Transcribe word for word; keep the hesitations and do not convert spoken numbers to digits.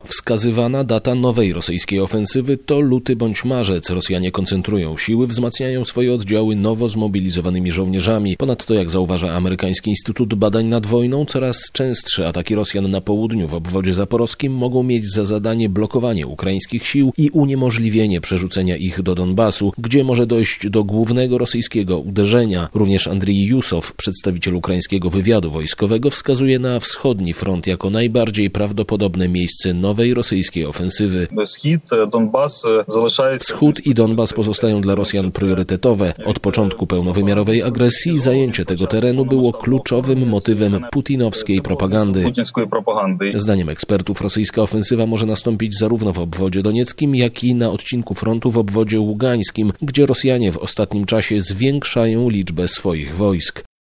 Wskazywana data nowej rosyjskiej ofensywy to luty bądź marzec. Rosjanie koncentrują siły, wzmacniają swoje oddziały nowo zmobilizowanymi żołnierzami. Ponadto, jak zauważa Amerykański Instytut Badań nad Wojną, coraz częstsze ataki Rosjan na południu w obwodzie zaporowskim mogą mieć za zadanie blokowanie ukraińskich sił i uniemożliwienie przerzucenia ich do Donbasu, gdzie może dojść do głównego rosyjskiego uderzenia. Również Andrii Jusow, przedstawiciel ukraińskiego wywiadu wojskowego, wskazuje na wschodni front jako najbardziej prawdopodobne miejsce nowej rosyjskiej ofensywy. Wschód i Donbas pozostają dla Rosjan priorytetowe. Od początku pełnowymiarowej agresji zajęcie tego terenu było kluczowym motywem putinowskiej propagandy. Zdaniem ekspertów rosyjska ofensywa może nastąpić zarówno w obwodzie donieckim, jak i na odcinku frontu w obwodzie ługańskim, gdzie Rosjanie w ostatnim czasie zwiększają liczbę swoich wojsk.